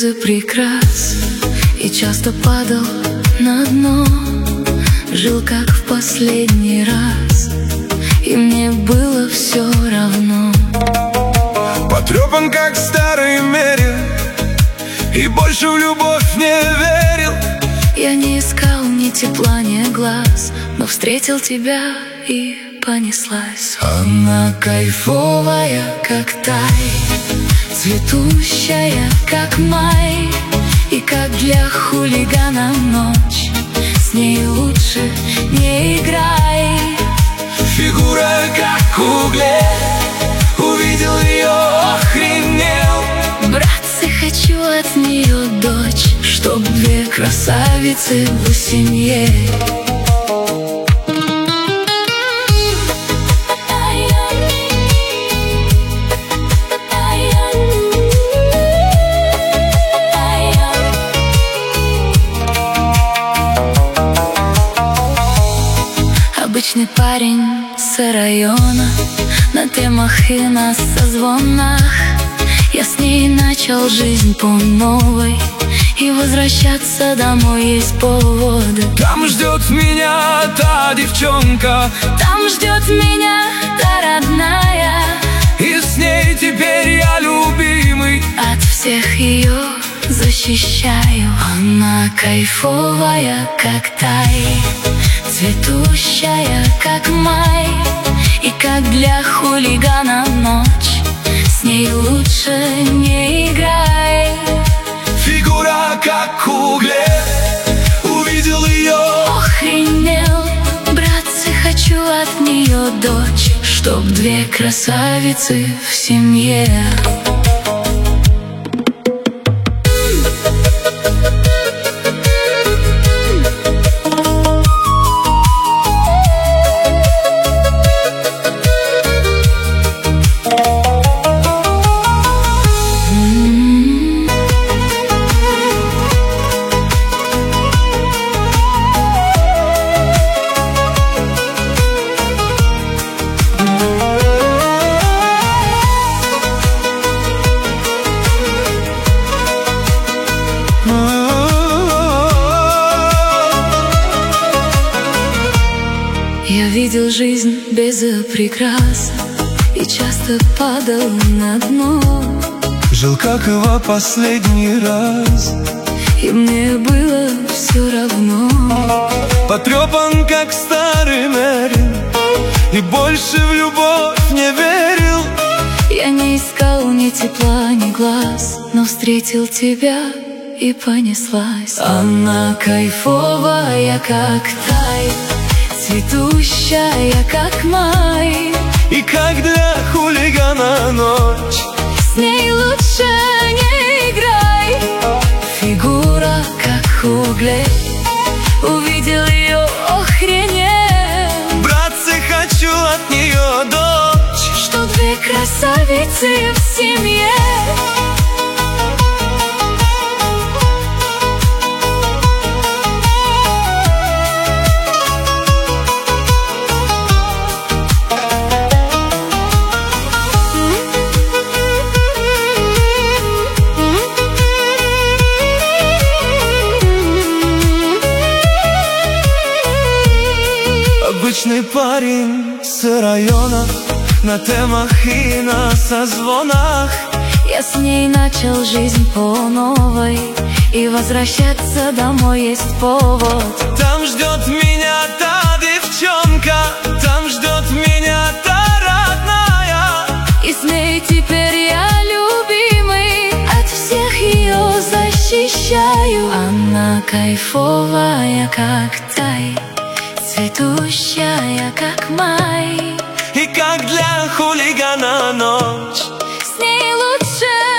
прикрас и часто падал на дно. Жил как в последний раз, и мне было все равно. Потрепан как в старой мере, и больше в любовь не верил. Я не искал ни тепла, ни глаз, но встретил тебя и понеслась. Она кайфовая, как тай, цветущая, как май, и как для хулигана ночь. С ней лучше не играй. Фигура как угле, увидел ее, охренел. Братцы, хочу от нее дочь, чтоб две красавицы в семье. Обычный парень с района, на темах и на созвонах. Я с ней начал жизнь по новой, и возвращаться домой есть поводы. Там ждет меня та девчонка, там ждет меня та родная, и с ней теперь я любимый. От всех ее защищаю. Она кайфовая, как тай, цветущая, как май, и как для хулигана ночь. С ней лучше не играй. Фигура как угле, увидел ее, охренел. Братцы, хочу от нее дочь, чтоб две красавицы в семье. Я видел жизнь без прикрас и часто падал на дно. Жил как во последний раз, и мне было все равно. Потрепан как старый Мерин, и больше в любовь не верил. Я не искал ни тепла, ни глаз, но встретил тебя и понеслась. Она кайфовая, как тай, цветущая, как май, и как для хулигана ночь. С ней лучше не играй. Фигура как углей, увидел ее, охренел. Братцы, хочу от нее дочь, что две красавицы в семье. Обычный парень с района, на темах и на созвонах. Я с ней начал жизнь по новой, и возвращаться домой есть повод. Там ждет меня та девчонка, там ждет меня та родная, и с ней теперь я любимый. От всех ее защищаю. Она кайфовая, как тай, цветущая, как май, и как для хулигана ночь. С ней лучше